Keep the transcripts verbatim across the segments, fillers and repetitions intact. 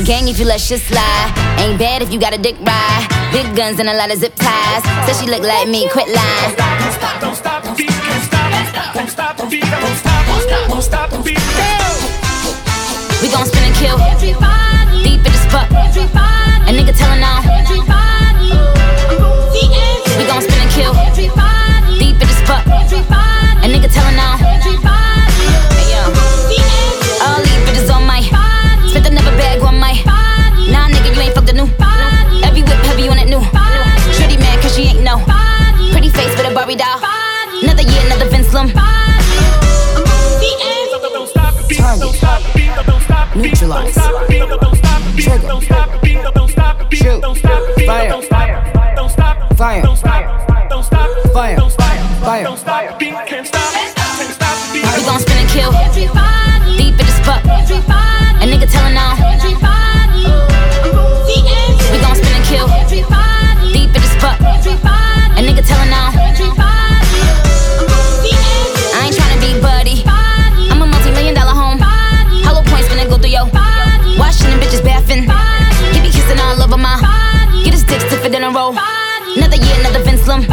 gang if you let shit slide. Ain't bad if you got a dick ride. Big guns and a lot of zip ties. Said she look like me, quit lying. Don't stop, don't stop the beat, can't stop. Won't stop the beat, won't stop, won't stop, won't stop the beat. We gon' spin and kill. Deep in the spot. A nigga tellin' on. We gon' spin and kill. Deep in the spot. A nigga tellin' on. Hey yo. All these bitches on my. Spent another bag on my. Nah nigga, you ain't fucked the new. Every whip heavy on that new. Shorty mad cause she ain't know. Pretty face with a Barbie doll. Another year, another Vince Lum. Neutralize. Trigger. Shoot. Fire. Fire. Fire. Fire. We gon' spin and kill. Deep in the spot. A nigga tellin' on. We gon' spin and kill. Deep in the spot. A nigga tellin' on. I ain't tryna be buddy. I'm a multi-million dollar home. Hollow points finna go through yo. Washing them bitches bathing. He be kissing all over my. Get his dick stiff in a row. Another year, another Vince Lum.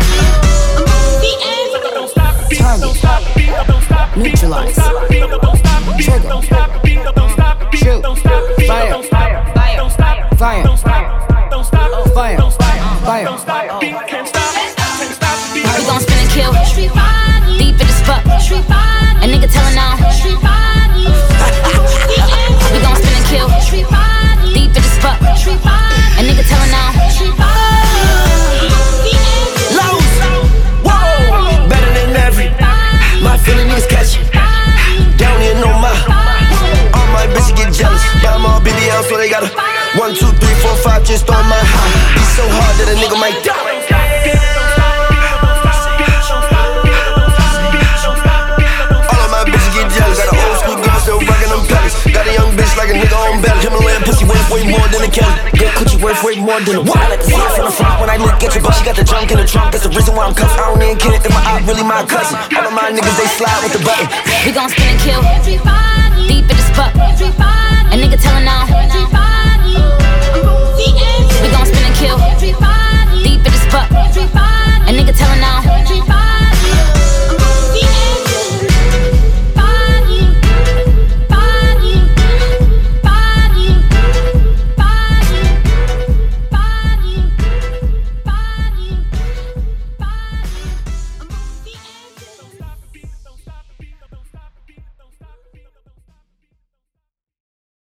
Target. Neutralize. Trigger. Shoot. Fire. Fire. Fire. Fire. Fire. We gon' spin and kill. Deep in the spot. A nigga tellin' on. We gon' spin and kill. Deep in the spot. A nigga tellin' on. Lows. Whoa. Better than every. My feeling is catchy. Down here, no my. All my bitches get jealous. Yeah, I'm all busy out, so they gotta. One, two, three, four, five, just on my high. It's so hard that a nigga might die. All of my bitches get jealous. Got an old school girl still rockin' them pellets. Got a young bitch like a nigga on belly. Himalayan pussy worth way more than a Kelly. Good coochie worth way more than a what? I like to see it from the front when I look at you, but she got the junk in the trunk. That's the reason why I'm cuffed. I don't even care if my eye really my cousin. All of my niggas they slide with the button. We gon' spin and kill. Deep